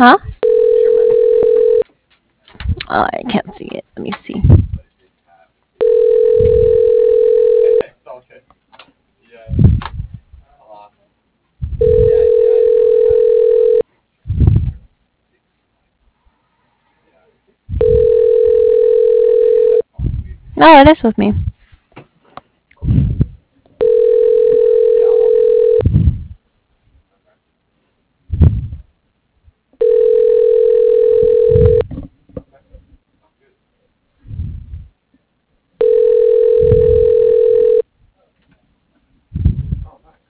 Huh? Oh, I can't see it. Let me see. No, it is with me.